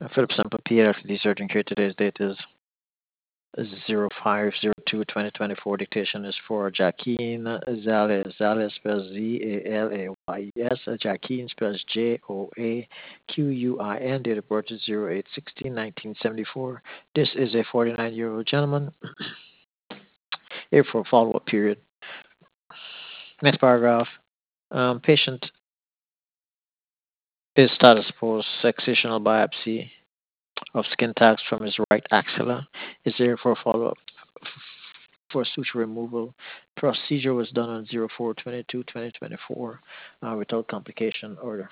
Philip Sample PLC surgeon here. Today's date is 05/02/2024. Dictation is for Joaquin Zales. Zales spells Zalays. Joaquin spells Joaquin. Date of birth is 08/16/1974. This is a 49-year-old gentleman here for a follow-up period. Next paragraph. Patient is status post sectional biopsy of skin tags from his right axilla. Is there for follow-up for suture removal. Procedure was done on 04/22/2024 without complication or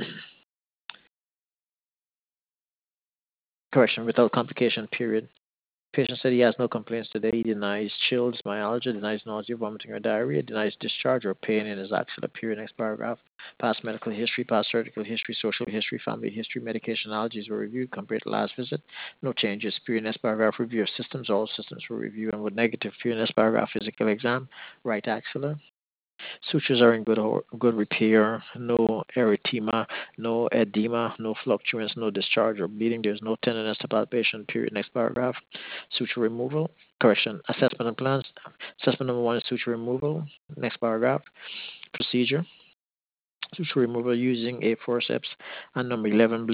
correction, without complication, period. Patient said he has no complaints today. He denies chills, myalgia, denies nausea, vomiting, or diarrhea, denies discharge or pain in his axilla, period. Next paragraph. Past medical history, past surgical history, social history, family history, medication allergies were reviewed compared to last visit. No changes, period. Next paragraph. Review of systems. All systems were reviewed and with negative, period. Next paragraph. Physical exam. Right axilla. Sutures are in good repair, no erythema, no edema, no fluctuance, no discharge or bleeding. There's no tenderness to palpation, period. Next paragraph. Suture removal. Correction. Assessment and plans. Assessment number 1 is suture removal. Next paragraph. Procedure. Suture removal using a forceps. And number 11,